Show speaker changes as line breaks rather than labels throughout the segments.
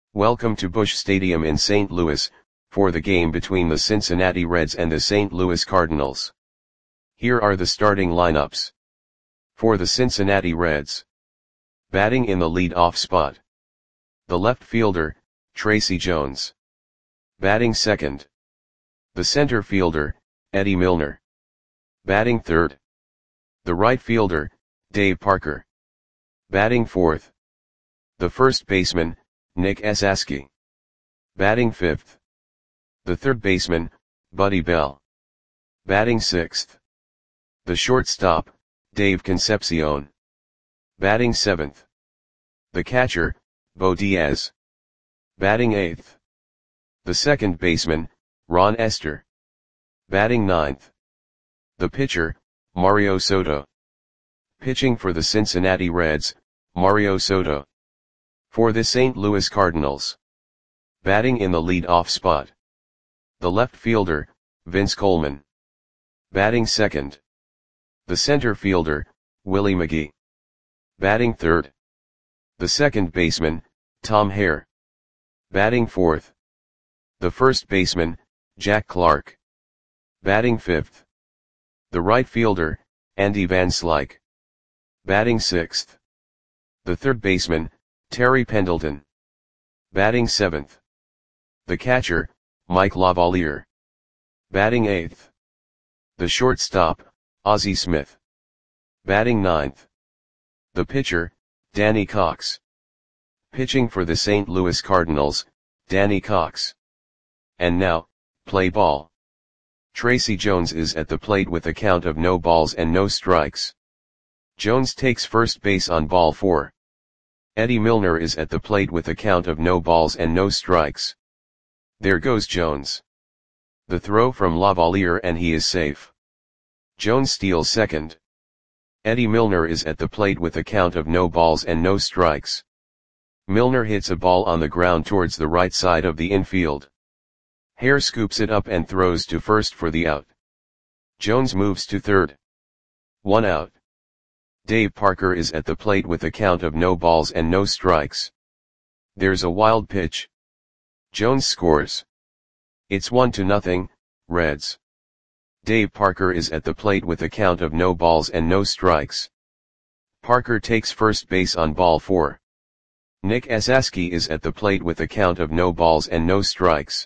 Welcome to Busch Stadium in St. Louis, for the game between the Cincinnati Reds and the St. Louis Cardinals. Here are the starting lineups. For the Cincinnati Reds. Batting in the lead-off spot. The left fielder, Tracy Jones. Batting second. The center fielder, Eddie Milner. Batting third. The right fielder, Dave Parker. Batting fourth. The first baseman, Nick Esasky. Batting fifth. The third baseman, Buddy Bell. Batting sixth. The shortstop, Dave Concepcion. Batting seventh. The catcher, Bo Diaz. Batting eighth. The second baseman, Ron Esther. Batting ninth. The pitcher, Mario Soto. Pitching for the Cincinnati Reds, Mario Soto. For the St. Louis Cardinals. Batting in the lead-off spot. The left fielder, Vince Coleman. Batting second. The center fielder, Willie McGee. Batting third. The second baseman, Tom Hare. Batting fourth. The first baseman, Jack Clark. Batting fifth. The right fielder, Andy Van Slyke. Batting sixth. The third baseman, Terry Pendleton. Batting seventh. The catcher, Mike Lavalier. Batting eighth. The shortstop, Ozzie Smith. Batting ninth. The pitcher, Danny Cox. Pitching for the St. Louis Cardinals, Danny Cox. And now, play ball. Tracy Jones is at the plate with a count of no balls and no strikes. Jones takes first base on ball 4. Eddie Milner is at the plate with a count of no balls and no strikes. There goes Jones. The throw from Lavalier and he is safe. Jones steals second. Eddie Milner is at the plate with a count of no balls and no strikes. Milner hits a ball on the ground towards the right side of the infield. Hare scoops it up and throws to first for the out. Jones moves to third. 1 out. Dave Parker is at the plate with a count of no balls and no strikes. There's a wild pitch. Jones scores. It's 1-0, Reds. Dave Parker is at the plate with a count of no balls and no strikes. Parker takes first base on ball 4. Nick Esasky is at the plate with a count of no balls and no strikes.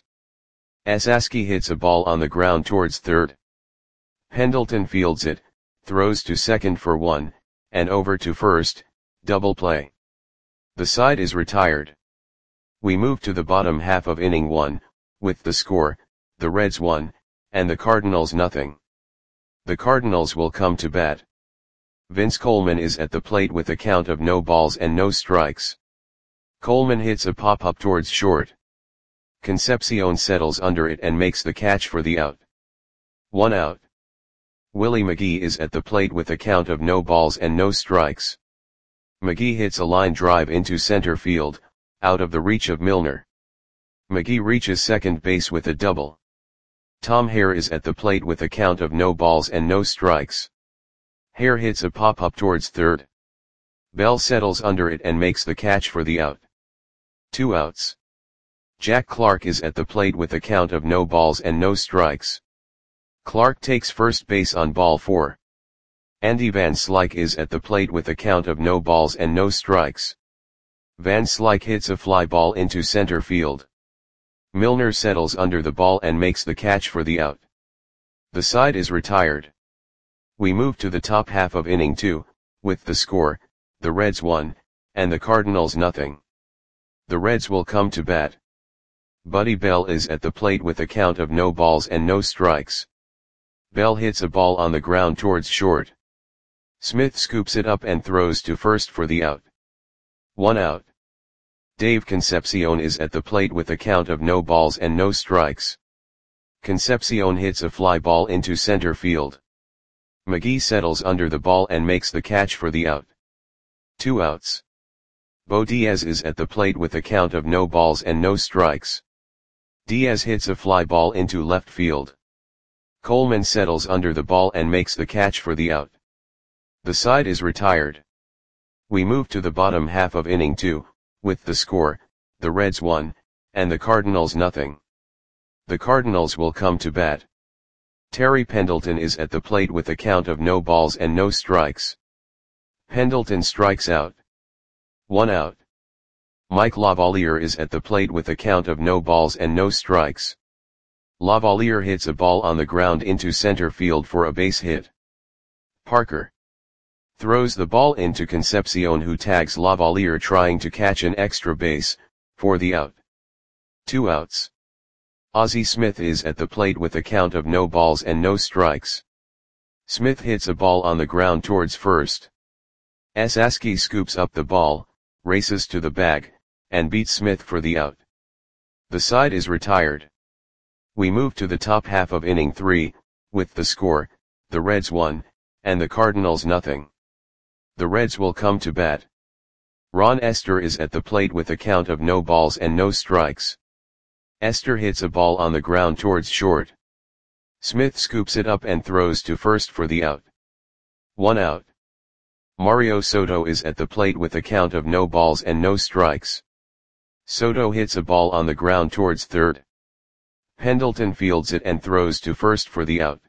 Esasky hits a ball on the ground towards third. Pendleton fields it, throws to second for 1, and over to first, double play. The side is retired. We move to the bottom half of inning 1, with the score, the Reds 1, and the Cardinals 0. The Cardinals will come to bat. Vince Coleman is at the plate with a count of no balls and no strikes. Coleman hits a pop-up towards short. Concepcion settles under it and makes the catch for the out. 1 out. Willie McGee is at the plate with a count of no balls and no strikes. McGee hits a line drive into center field, out of the reach of Milner. McGee reaches second base with a double. Tom Hare is at the plate with a count of no balls and no strikes. Hare hits a pop-up towards third. Bell settles under it and makes the catch for the out. 2 outs. Jack Clark is at the plate with a count of no balls and no strikes. Clark takes first base on ball 4. Andy Van Slyke is at the plate with a count of no balls and no strikes. Van Slyke hits a fly ball into center field. Milner settles under the ball and makes the catch for the out. The side is retired. We move to the top half of inning 2, with the score, the Reds 1, and the Cardinals 0. The Reds will come to bat. Buddy Bell is at the plate with a count of no balls and no strikes. Bell hits a ball on the ground towards short. Smith scoops it up and throws to first for the out. 1 out. Dave Concepcion is at the plate with a count of no balls and no strikes. Concepcion hits a fly ball into center field. McGee settles under the ball and makes the catch for the out. 2 outs. Bo Diaz is at the plate with a count of no balls and no strikes. Diaz hits a fly ball into left field. Coleman settles under the ball and makes the catch for the out. The side is retired. We move to the bottom half of inning 2, with the score, the Reds 1, and the Cardinals nothing. The Cardinals will come to bat. Terry Pendleton is at the plate with a count of no balls and no strikes. Pendleton strikes out. 1 out. Mike Lavalier is at the plate with a count of no balls and no strikes. Lavalier hits a ball on the ground into center field for a base hit. Parker throws the ball into Concepcion, who tags Lavalier trying to catch an extra base, for the out. 2 outs. Ozzie Smith is at the plate with a count of no balls and no strikes. Smith hits a ball on the ground towards first. Esaski scoops up the ball, races to the bag, and beats Smith for the out. The side is retired. We move to the top half of inning 3, with the score, the Reds 1, and the Cardinals nothing. The Reds will come to bat. Ron Esther is at the plate with a count of no balls and no strikes. Esther hits a ball on the ground towards short. Smith scoops it up and throws to first for the out. 1 out. Mario Soto is at the plate with a count of no balls and no strikes. Soto hits a ball on the ground towards third. Pendleton fields it and throws to first for the out.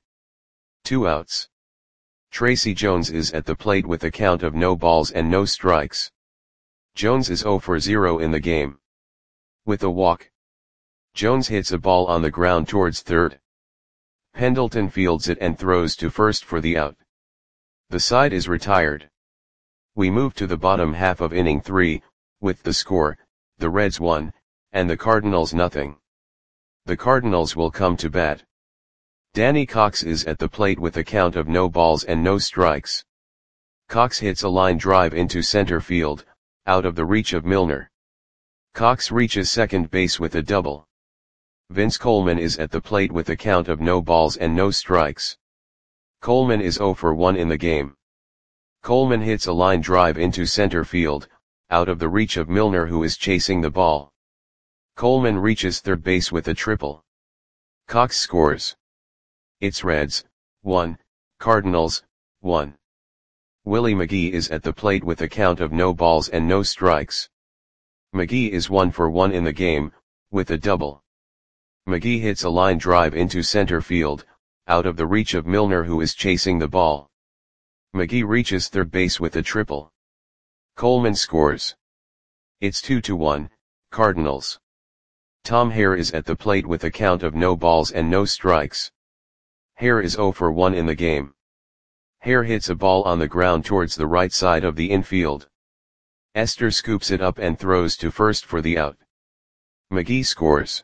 2 outs. Tracy Jones is at the plate with a count of no balls and no strikes. Jones is 0 for 0 in the game. With a walk, Jones hits a ball on the ground towards third. Pendleton fields it and throws to first for the out. The side is retired. We move to the bottom half of inning 3, with the score, the Reds 1, and the Cardinals nothing. The Cardinals will come to bat. Danny Cox is at the plate with a count of no balls and no strikes. Cox hits a line drive into center field, out of the reach of Milner. Cox reaches second base with a double. Vince Coleman is at the plate with a count of no balls and no strikes. Coleman is 0 for 1 in the game. Coleman hits a line drive into center field, out of the reach of Milner, who is chasing the ball. Coleman reaches third base with a triple. Cox scores. It's Reds 1, Cardinals 1. Willie McGee is at the plate with a count of no balls and no strikes. McGee is 1 for 1 in the game, with a double. McGee hits a line drive into center field, out of the reach of Milner, who is chasing the ball. McGee reaches third base with a triple. Coleman scores. It's 2-1, Cardinals. Tom Hare is at the plate with a count of no balls and no strikes. Hare is 0 for 1 in the game. Hare hits a ball on the ground towards the right side of the infield. Esther scoops it up and throws to first for the out. McGee scores.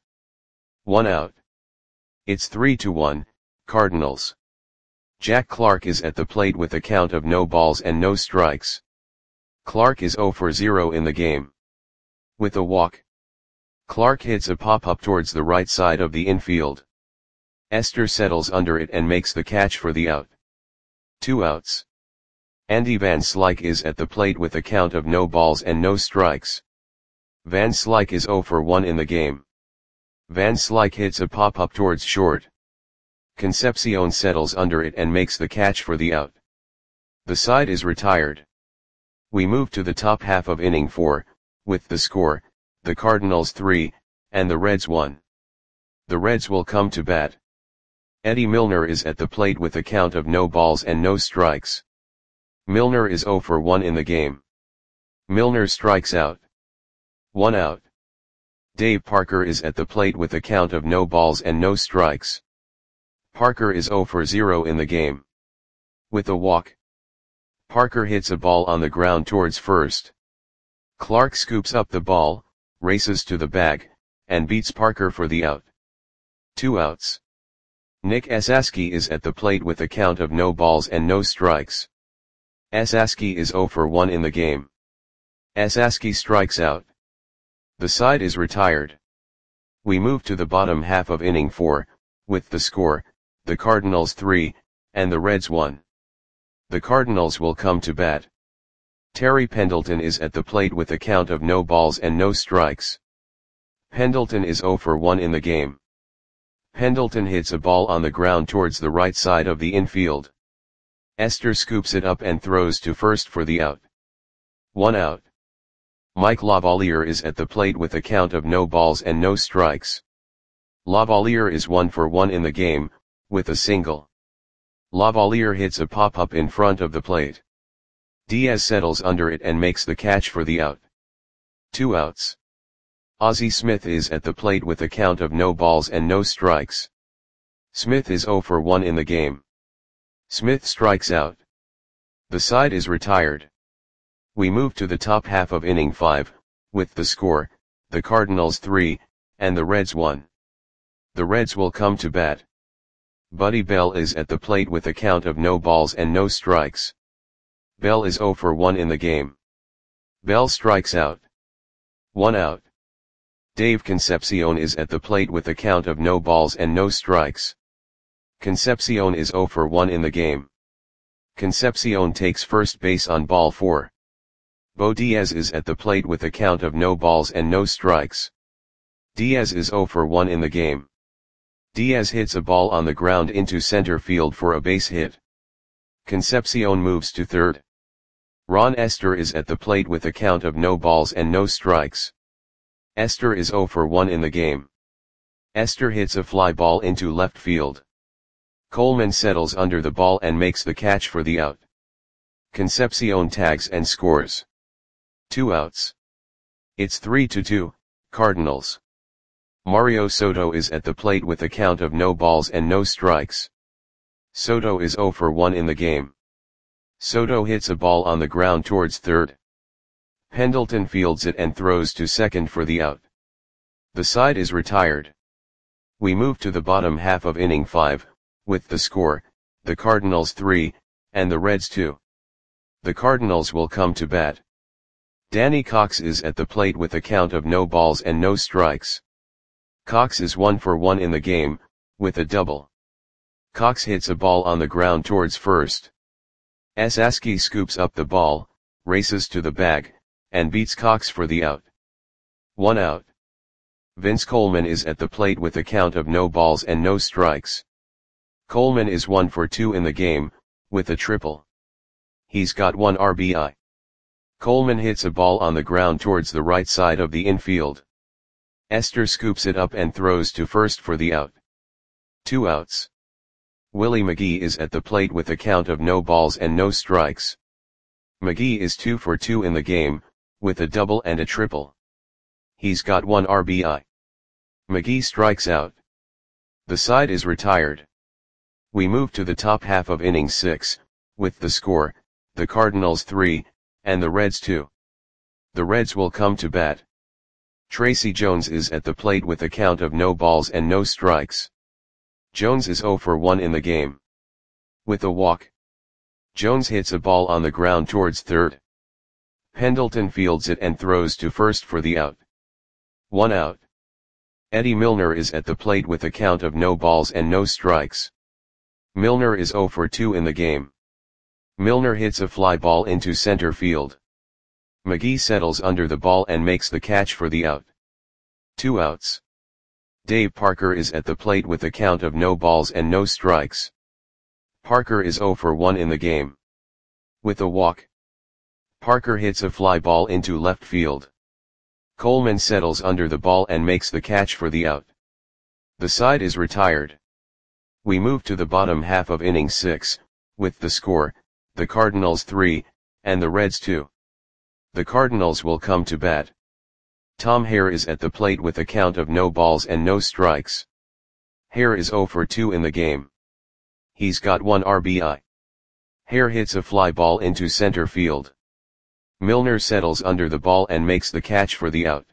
1 out. It's 3-1, Cardinals. Jack Clark is at the plate with a count of no balls and no strikes. Clark is 0 for 0 in the game. With a walk, Clark hits a pop-up towards the right side of the infield. Esther settles under it and makes the catch for the out. 2 outs. Andy Van Slyke is at the plate with a count of no balls and no strikes. Van Slyke is 0 for 1 in the game. Van Slyke hits a pop-up towards short. Concepcion settles under it and makes the catch for the out. The side is retired. We move to the top half of inning 4, with the score, the Cardinals 3, and the Reds 1. The Reds will come to bat. Eddie Milner is at the plate with a count of no balls and no strikes. Milner is 0 for 1 in the game. Milner strikes out. 1 out. Dave Parker is at the plate with a count of no balls and no strikes. Parker is 0 for 0 in the game. With a walk, Parker hits a ball on the ground towards first. Clark scoops up the ball, races to the bag, and beats Parker for the out. 2 outs. Nick Esaski is at the plate with a count of no balls and no strikes. Esaski is 0 for 1 in the game. Esaski strikes out. The side is retired. We move to the bottom half of inning 4, with the score, the Cardinals 3, and the Reds 1. The Cardinals will come to bat. Terry Pendleton is at the plate with a count of no balls and no strikes. Pendleton is 0 for 1 in the game. Pendleton hits a ball on the ground towards the right side of the infield. Esther scoops it up and throws to first for the out. 1 out. Mike Lavalier is at the plate with a count of no balls and no strikes. Lavalier is 1 for 1 in the game, with a single. Lavalier hits a pop-up in front of the plate. Diaz settles under it and makes the catch for the out. 2 outs. Ozzie Smith is at the plate with a count of no balls and no strikes. Smith is 0 for 1 in the game. Smith strikes out. The side is retired. We move to the top half of inning 5, with the score, the Cardinals 3, and the Reds 1. The Reds will come to bat. Buddy Bell is at the plate with a count of no balls and no strikes. Bell is 0 for 1 in the game. Bell strikes out. 1 out. Dave Concepcion is at the plate with a count of no balls and no strikes. Concepcion is 0 for 1 in the game. Concepcion takes first base on ball 4. Bo Diaz is at the plate with a count of no balls and no strikes. Diaz is 0 for 1 in the game. Diaz hits a ball on the ground into center field for a base hit. Concepcion moves to third. Ron Esther is at the plate with a count of no balls and no strikes. Esther is 0 for 1 in the game. Esther hits a fly ball into left field. Coleman settles under the ball and makes the catch for the out. Concepcion tags and scores. 2 outs. It's 3-2, Cardinals. Mario Soto is at the plate with a count of no balls and no strikes. Soto is 0 for 1 in the game. Soto hits a ball on the ground towards third. Pendleton fields it and throws to second for the out. The side is retired. We move to the bottom half of inning 5, with the score, the Cardinals 3, and the Reds 2. The Cardinals will come to bat. Danny Cox is at the plate with a count of no balls and no strikes. Cox is 1 for 1 in the game, with a double. Cox hits a ball on the ground towards first. Saski scoops up the ball, races to the bag, and beats Cox for the out. 1 out. Vince Coleman is at the plate with a count of no balls and no strikes. Coleman is 1 for 2 in the game, with a triple. He's got 1 RBI. Coleman hits a ball on the ground towards the right side of the infield. Esther scoops it up and throws to first for the out. 2 outs. Willie McGee is at the plate with a count of no balls and no strikes. McGee is 2 for 2 in the game, with a double and a triple. He's got 1 RBI. McGee strikes out. The side is retired. We move to the top half of inning 6, with the score, the Cardinals 3, and the Reds 2. The Reds will come to bat. Tracy Jones is at the plate with a count of no balls and no strikes. Jones is 0 for 1 in the game. With a walk. Jones hits a ball on the ground towards third. Pendleton fields it and throws to first for the out. 1 out. Eddie Milner is at the plate with a count of no balls and no strikes. Milner is 0 for 2 in the game. Milner hits a fly ball into center field. McGee settles under the ball and makes the catch for the out. 2 outs. Dave Parker is at the plate with a count of no balls and no strikes. Parker is 0 for 1 in the game. With a walk. Parker hits a fly ball into left field. Coleman settles under the ball and makes the catch for the out. The side is retired. We move to the bottom half of inning 6, with the score, the Cardinals 3, and the Reds 2. The Cardinals will come to bat. Tom Hare is at the plate with a count of no balls and no strikes. Hare is 0 for 2 in the game. He's got 1 RBI. Hare hits a fly ball into center field. Milner settles under the ball and makes the catch for the out.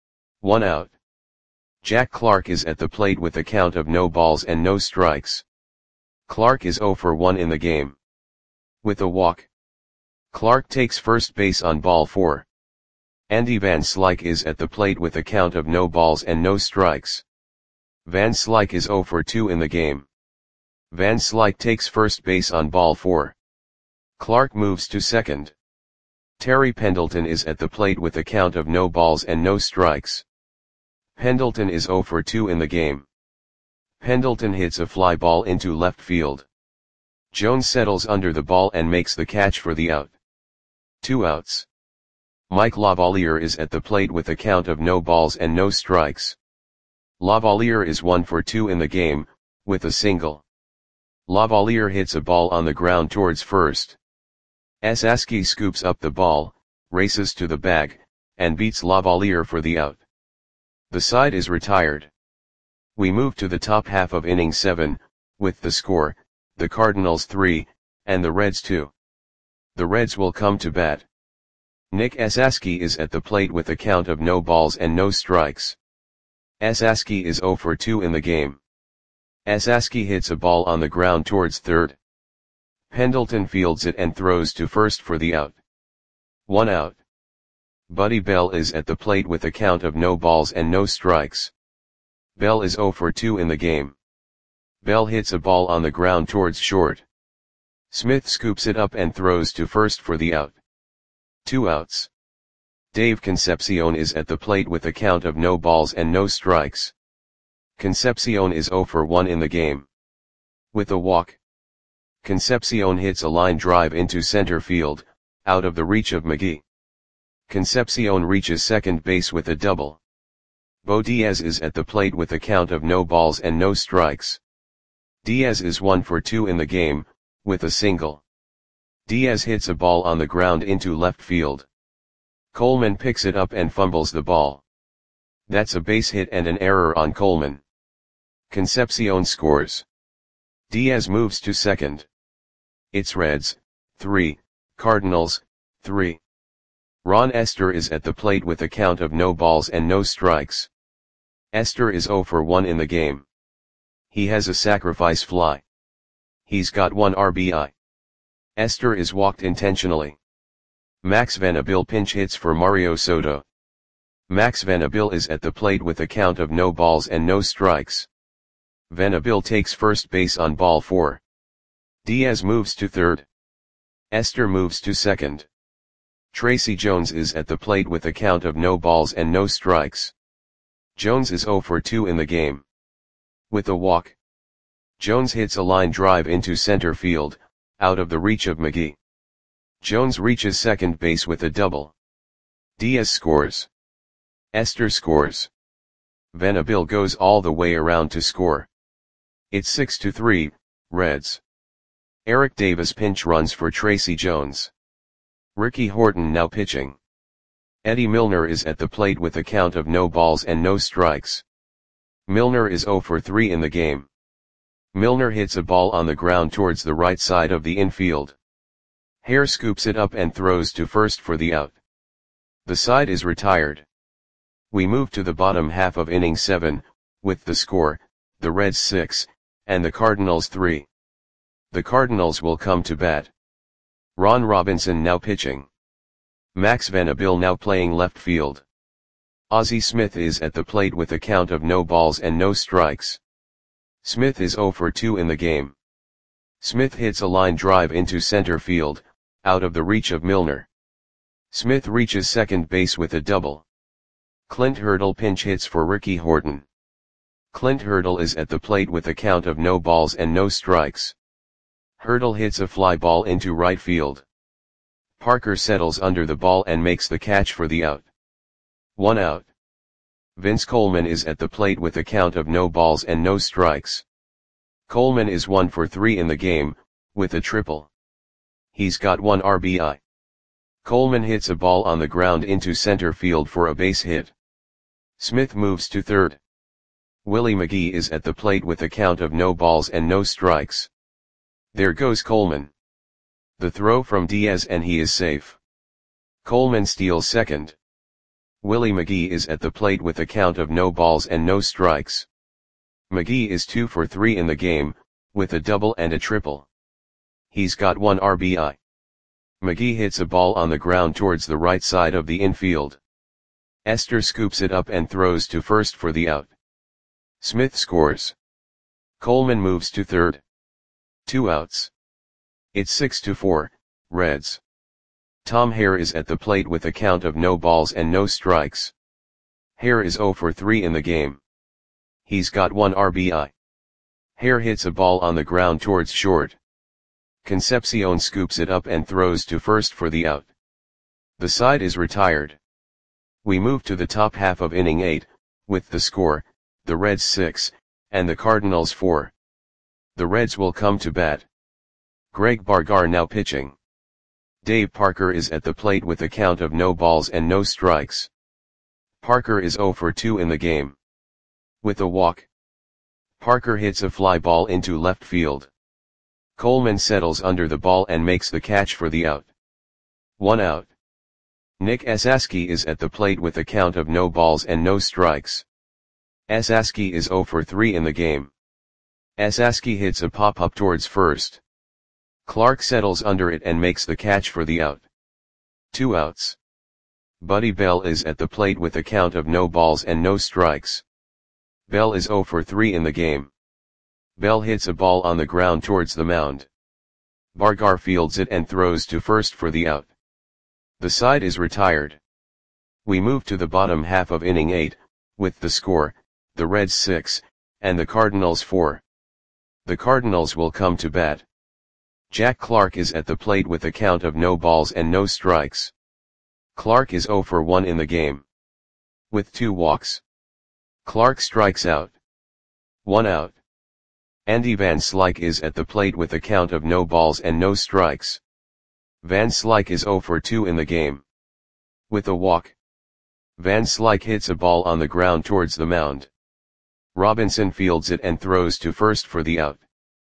1 out. Jack Clark is at the plate with a count of no balls and no strikes. Clark is 0 for 1 in the game. With a walk. Clark takes first base on ball 4. Andy Van Slyke is at the plate with a count of no balls and no strikes. Van Slyke is 0 for 2 in the game. Van Slyke takes first base on ball 4. Clark moves to second. Terry Pendleton is at the plate with a count of no balls and no strikes. Pendleton is 0 for 2 in the game. Pendleton hits a fly ball into left field. Jones settles under the ball and makes the catch for the out. 2 outs. Mike Lavalier is at the plate with a count of no balls and no strikes. Lavalier is 1 for 2 in the game, with a single. Lavalier hits a ball on the ground towards first. Esaski scoops up the ball, races to the bag, and beats Lavalier for the out. The side is retired. We move to the top half of inning 7, with the score, the Cardinals 3, and the Reds 2. The Reds will come to bat. Nick Esaski is at the plate with a count of no balls and no strikes. Esaski is 0 for 2 in the game. Esaski hits a ball on the ground towards third. Pendleton fields it and throws to first for the out. 1 out. Buddy Bell is at the plate with a count of no balls and no strikes. Bell is 0 for 2 in the game. Bell hits a ball on the ground towards short. Smith scoops it up and throws to first for the out. 2 outs. Dave Concepcion is at the plate with a count of no balls and no strikes. Concepcion is 0 for 1 in the game. With a walk, Concepcion hits a line drive into center field, out of the reach of McGee. Concepcion reaches second base with a double. Bo Diaz is at the plate with a count of no balls and no strikes. Diaz is 1 for 2 in the game, with a single. Diaz hits a ball on the ground into left field. Coleman picks it up and fumbles the ball. That's a base hit and an error on Coleman. Concepcion scores. Diaz moves to second. It's Reds, 3, Cardinals, 3. Ron Esther is at the plate with a count of no balls and no strikes. Esther is 0 for 1 in the game. He has a sacrifice fly. He's got 1 RBI. Esther is walked intentionally. Max Vanabil pinch hits for Mario Soto. Max Vanabil is at the plate with a count of no balls and no strikes. Vanabil takes first base on ball 4. Diaz moves to third. Esther moves to second. Tracy Jones is at the plate with a count of no balls and no strikes. Jones is 0 for 2 in the game. With a walk, Jones hits a line drive into center field, out of the reach of McGee. Jones reaches second base with a double. Diaz scores. Esther scores. Vanabil goes all the way around to score. It's 6-3, Reds. Eric Davis pinch runs for Tracy Jones. Ricky Horton now pitching. Eddie Milner is at the plate with a count of no balls and no strikes. Milner is 0 for 3 in the game. Milner hits a ball on the ground towards the right side of the infield. Hare scoops it up and throws to first for the out. The side is retired. We move to the bottom half of inning 7, with the score, the Reds 6, and the Cardinals 3. The Cardinals will come to bat. Ron Robinson now pitching. Max Vanabil now playing left field. Ozzie Smith is at the plate with a count of no balls and no strikes. Smith is 0 for 2 in the game. Smith hits a line drive into center field, out of the reach of Milner. Smith reaches second base with a double. Clint Hurdle pinch hits for Ricky Horton. Clint Hurdle is at the plate with a count of no balls and no strikes. Hurdle hits a fly ball into right field. Parker settles under the ball and makes the catch for the out. 1 out. Vince Coleman is at the plate with a count of no balls and no strikes. Coleman is 1 for 3 in the game, with a triple. He's got 1 RBI. Coleman hits a ball on the ground into center field for a base hit. Smith moves to third. Willie McGee is at the plate with a count of no balls and no strikes. There goes Coleman. The throw from Diaz and he is safe. Coleman steals second. Willie McGee is at the plate with a count of no balls and no strikes. McGee is 2 for 3 in the game, with a double and a triple. He's got 1 RBI. McGee hits a ball on the ground towards the right side of the infield. Esther scoops it up and throws to first for the out. Smith scores. Coleman moves to third. 2 outs. It's 6-4, Reds. Tom Hare is at the plate with a count of no balls and no strikes. Hare is 0 for 3 in the game. He's got 1 RBI. Hare hits a ball on the ground towards short. Concepcion scoops it up and throws to first for the out. The side is retired. We move to the top half of inning 8, with the score, the Reds 6, and the Cardinals 4. The Reds will come to bat. Greg Bargar now pitching. Dave Parker is at the plate with a count of no balls and no strikes. Parker is 0 for 2 in the game. With a walk, Parker hits a fly ball into left field. Coleman settles under the ball and makes the catch for the out. 1 out. Nick Esasky is at the plate with a count of no balls and no strikes. Esasky is 0 for 3 in the game. Esasky hits a pop-up towards first. Clark settles under it and makes the catch for the out. 2 outs. Buddy Bell is at the plate with a count of no balls and no strikes. Bell is 0 for 3 in the game. Bell hits a ball on the ground towards the mound. Bargar fields it and throws to first for the out. The side is retired. We move to the bottom half of inning 8, with the score, the Reds 6, and the Cardinals 4. The Cardinals will come to bat. Jack Clark is at the plate with a count of no balls and no strikes. Clark is 0 for 1 in the game. With 2 walks, Clark strikes out. 1 out. Andy Van Slyke is at the plate with a count of no balls and no strikes. Van Slyke is 0 for 2 in the game. With a walk, Van Slyke hits a ball on the ground towards the mound. Robinson fields it and throws to first for the out.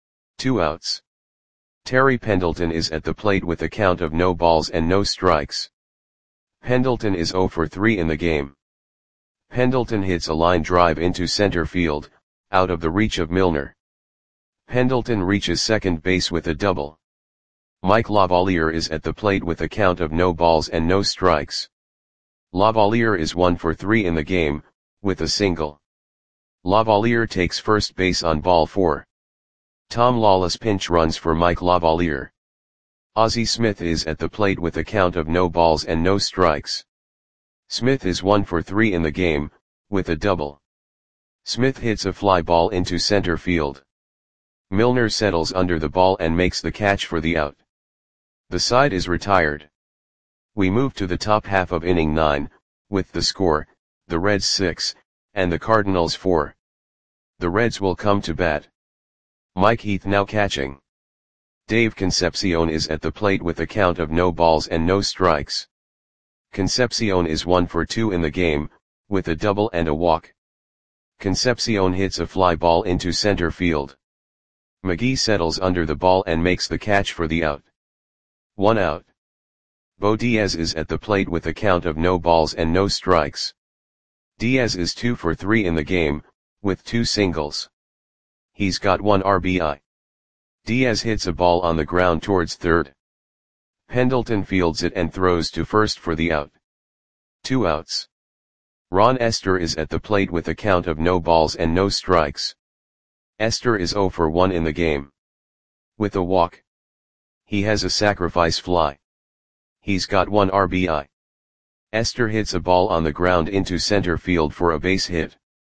2 outs. Terry Pendleton is at the plate with a count of no balls and no strikes. Pendleton is 0 for 3 in the game. Pendleton hits a line drive into center field, out of the reach of Milner. Pendleton reaches second base with a double. Mike Lavalier is at the plate with a count of no balls and no strikes. Lavalier is 1 for 3 in the game, with a single. Lavalier takes first base on ball 4. Tom Lawless pinch runs for Mike Lavalier. Ozzie Smith is at the plate with a count of no balls and no strikes. Smith is 1 for 3 in the game, with a double. Smith hits a fly ball into center field. Milner settles under the ball and makes the catch for the out. The side is retired. We move to the top half of inning 9, with the score, the Reds 6, and the Cardinals 4. The Reds will come to bat. Mike Heath now catching. Dave Concepcion is at the plate with a count of no balls and no strikes. Concepcion is 1 for 2 in the game, with a double and a walk. Concepcion hits a fly ball into center field. McGee settles under the ball and makes the catch for the out. 1 out. Bo Diaz is at the plate with a count of no balls and no strikes. Diaz is 2 for 3 in the game, with 2 singles. He's got 1 RBI. Diaz hits a ball on the ground towards third. Pendleton fields it and throws to first for the out. 2 outs. Ron Esther is at the plate with a count of no balls and no strikes. Esther is 0 for 1 in the game. With a walk, he has a sacrifice fly. He's got 1 RBI. Esther hits a ball on the ground into center field for a base hit.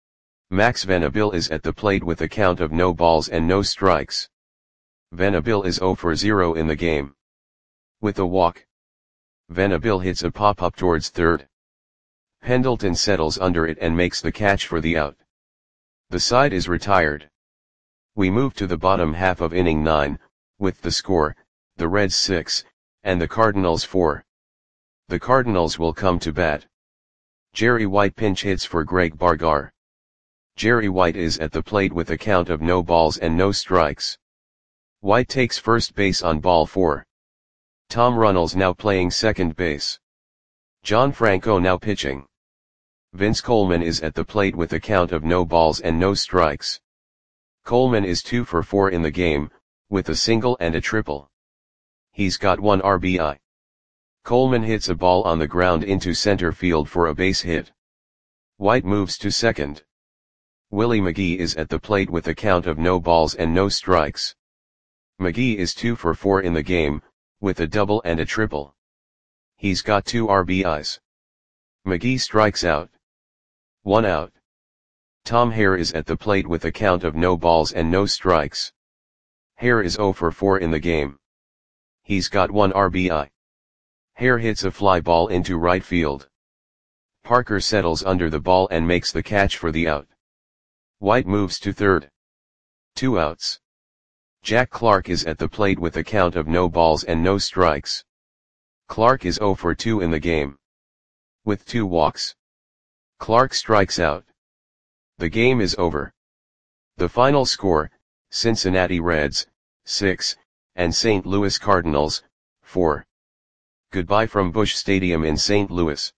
Max Venabil is at the plate with a count of no balls and no strikes. Venabil is 0 for 0 in the game. With a walk, Venabil hits a pop-up towards third. Pendleton settles under it and makes the catch for the out. The side is retired. We move to the bottom half of inning 9, with the score, the Reds 6, and the Cardinals 4. The Cardinals will come to bat. Jerry White pinch hits for Greg Bargar. Jerry White is at the plate with a count of no balls and no strikes. White takes first base on ball 4. Tom Runnels now playing second base. John Franco now pitching. Vince Coleman is at the plate with a count of no balls and no strikes. Coleman is 2 for 4 in the game, with a single and a triple. He's got 1 RBI. Coleman hits a ball on the ground into center field for a base hit. White moves to second. Willie McGee is at the plate with a count of no balls and no strikes. McGee is 2 for 4 in the game, with a double and a triple. He's got 2 RBIs. McGee strikes out. 1 out. Tom Hare is at the plate with a count of no balls and no strikes. Hare is 0 for 4 in the game. He's got 1 RBI. Hare hits a fly ball into right field. Parker settles under the ball and makes the catch for the out. White moves to third. 2 outs. Jack Clark is at the plate with a count of no balls and no strikes. Clark is 0 for 2 in the game. With 2 walks. Clark strikes out. The game is over. The final score, Cincinnati Reds, 6, and St. Louis Cardinals, 4. Goodbye from Busch Stadium in St. Louis.